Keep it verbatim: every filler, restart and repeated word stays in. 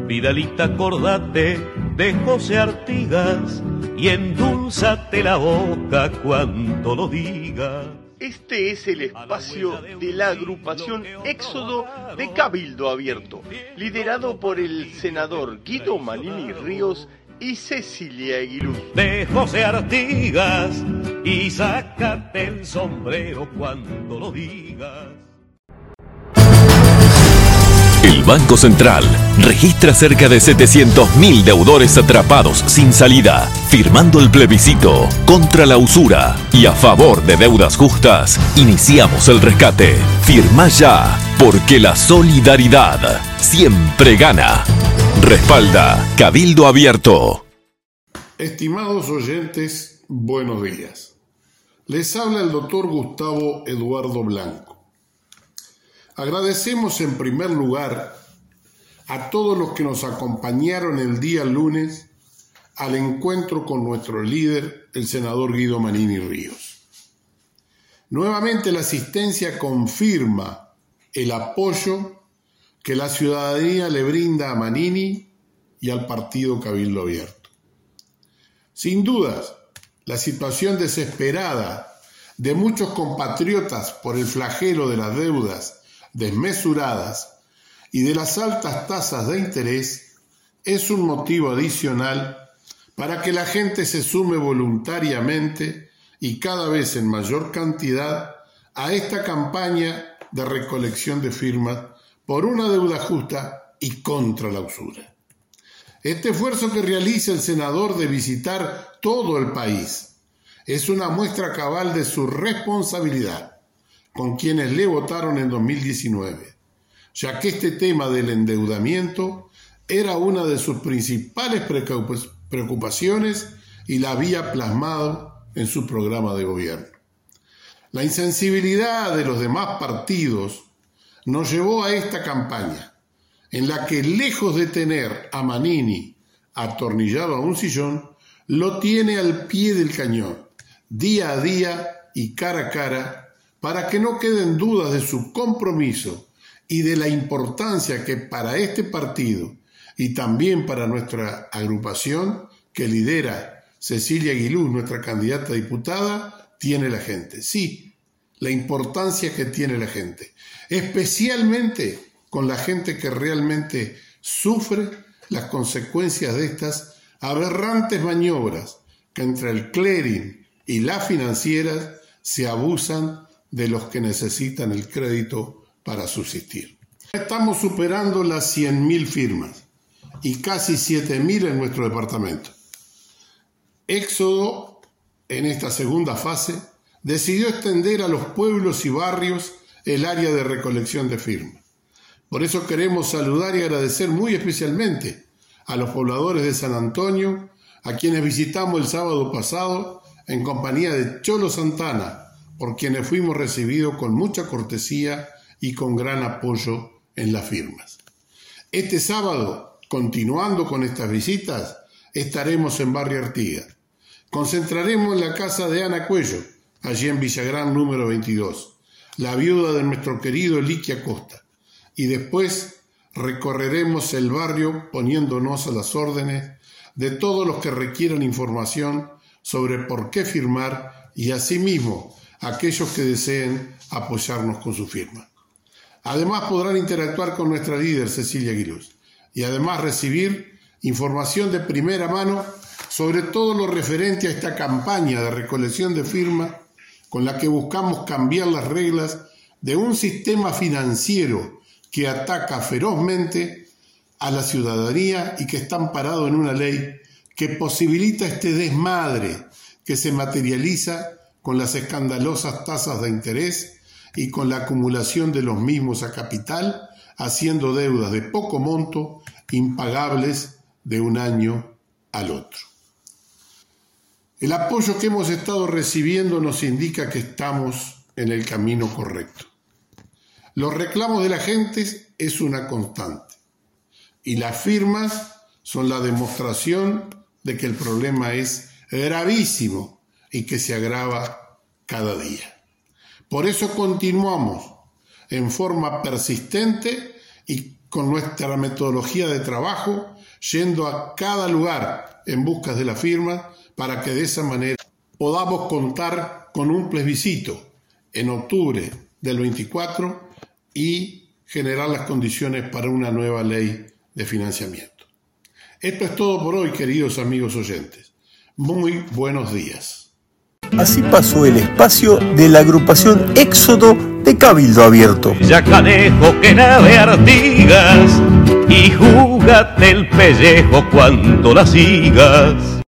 Vidalita, acordate de José Artigas y endulzate la boca cuanto lo diga. Este es el espacio de la agrupación Éxodo de Cabildo Abierto, liderado por el senador Guido Manini Ríos y Cecilia Aguiluz. De José Artigas y sácate el sombrero cuando lo digas. El Banco Central registra cerca de setecientos mil deudores atrapados sin salida, firmando el plebiscito contra la usura y a favor de deudas justas. Iniciamos el rescate. Firma ya, porque la solidaridad siempre gana. Respalda Cabildo Abierto. Estimados oyentes, buenos días. Les habla el doctor Gustavo Eduardo Blanco. Agradecemos en primer lugar a todos los que nos acompañaron el día lunes al encuentro con nuestro líder, el senador Guido Manini Ríos. Nuevamente la asistencia confirma el apoyo que la ciudadanía le brinda a Manini y al partido Cabildo Abierto. Sin dudas, la situación desesperada de muchos compatriotas por el flagelo de las deudas desmesuradas y de las altas tasas de interés es un motivo adicional para que la gente se sume voluntariamente y cada vez en mayor cantidad a esta campaña de recolección de firmas por una deuda justa y contra la usura. Este esfuerzo que realiza el senador de visitar todo el país es una muestra cabal de su responsabilidad con quienes le votaron en dos mil diecinueve, ya que este tema del endeudamiento era una de sus principales preocupaciones y la había plasmado en su programa de gobierno. La insensibilidad de los demás partidos nos llevó a esta campaña, en la que lejos de tener a Manini atornillado a un sillón, lo tiene al pie del cañón, día a día y cara a cara, para que no queden dudas de su compromiso y de la importancia que para este partido y también para nuestra agrupación que lidera Cecilia Aguiluz, nuestra candidata a diputada, tiene la gente. Sí, la importancia que tiene la gente, especialmente con la gente que realmente sufre las consecuencias de estas aberrantes maniobras que entre el clearing y las financieras se abusan de los que necesitan el crédito para subsistir. Estamos superando las cien mil firmas y casi siete mil en nuestro departamento. Éxodo, en esta segunda fase, decidió extender a los pueblos y barrios el área de recolección de firmas. Por eso queremos saludar y agradecer muy especialmente a los pobladores de San Antonio, a quienes visitamos el sábado pasado en compañía de Cholo Santana, por quienes fuimos recibidos con mucha cortesía y con gran apoyo en las firmas. Este sábado, continuando con estas visitas, estaremos en Barrio Artigas. Concentraremos en la casa de Ana Cuello, allí en Villagrán número veintidós, la viuda de nuestro querido Liqui Acosta, y después recorreremos el barrio poniéndonos a las órdenes de todos los que requieran información sobre por qué firmar y asimismo aquellos que deseen apoyarnos con su firma. Además podrán interactuar con nuestra líder Cecilia Aguiluz y además recibir información de primera mano sobre todo lo referente a esta campaña de recolección de firmas con la que buscamos cambiar las reglas de un sistema financiero que ataca ferozmente a la ciudadanía y que está amparado en una ley que posibilita este desmadre que se materializa con las escandalosas tasas de interés y con la acumulación de los mismos a capital, haciendo deudas de poco monto impagables de un año al otro. El apoyo que hemos estado recibiendo nos indica que estamos en el camino correcto. Los reclamos de la gente es una constante y las firmas son la demostración de que el problema es gravísimo y que se agrava cada día. Por eso continuamos en forma persistente y con nuestra metodología de trabajo, yendo a cada lugar en busca de la firma, para que de esa manera podamos contar con un plebiscito en octubre del veinticuatro y generar las condiciones para una nueva ley de financiamiento. Esto es todo por hoy, queridos amigos oyentes. Muy buenos días. Así pasó el espacio de la agrupación Éxodo de Cabildo Abierto. Ya canejo que nave Artigas y júgate el pellejo cuando la sigas.